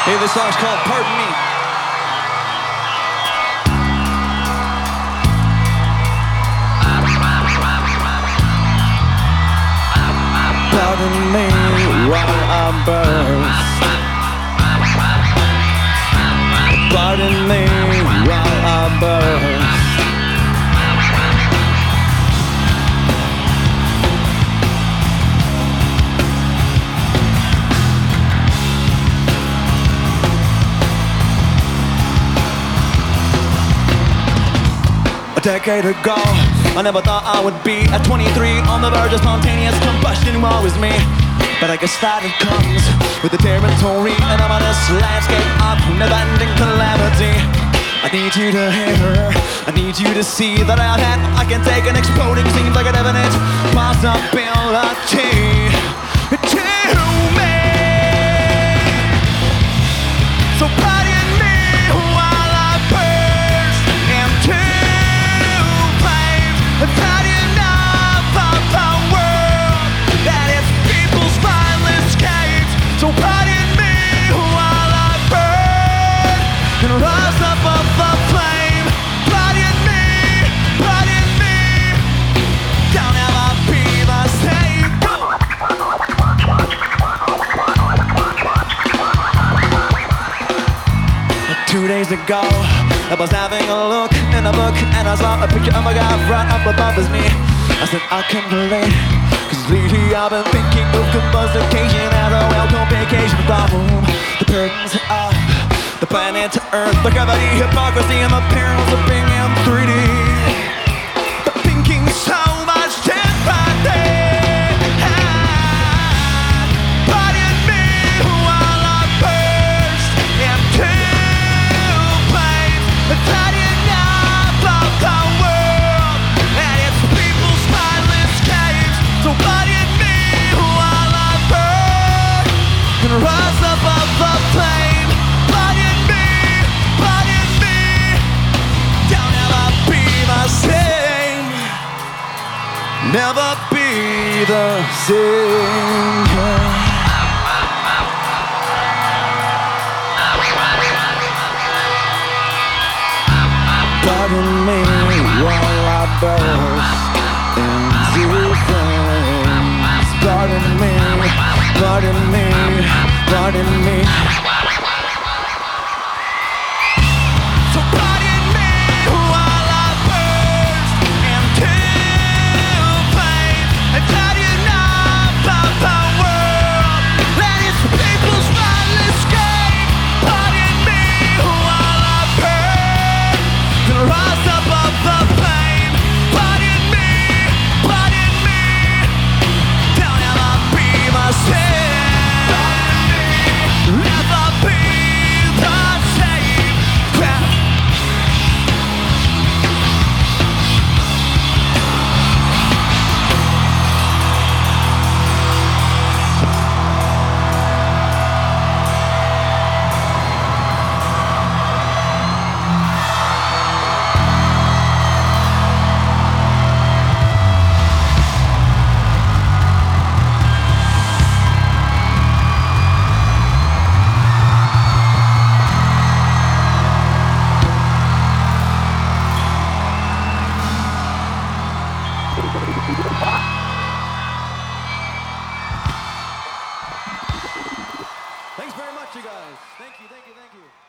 Hey, this song's called Pardon Me. Pardon me while I burst. Pardon me while I burst. A decade ago, I never thought I would be at 23 on the verge of spontaneous combustion. Woe is me, but I guess that it comes with the territory, and I'm on this landscape of never-ending calamity. I need you to hear, I need you to see that I can take an exploding, seems like a definite possibility to me. So pardon me while I burst into flames. I've had enough of the world that its people's violence escapes. So pardon me while I burn and rise above the flame. Pardon me, don't ever be the same. 2 days ago, I was having a look in a book, and I saw a picture of a guy right up above as me. I said, I can relate, cause lately I've been thinking of combustication as a welcome vacation from the burdens of the planet Earth, the gravity, hypocrisy, and the perils of being in 3D. But thinking so much differently. Pardon me while I burst into flames. I've had enough of the world and its people's violence escapes. So pardon me while I burn and rise above the flame. Pardon me, don't ever be the same. Never be the same. Pardon me while I burst into flames. Pardon me, pardon me, pardon me. So pardon me while I burst into flames. I've had enough of the world and its people's violence escape. Pardon me while I burn and rise above the flame. Pardon me, don't ever be the same. Never be the same. Thanks very much, you guys. Thank you.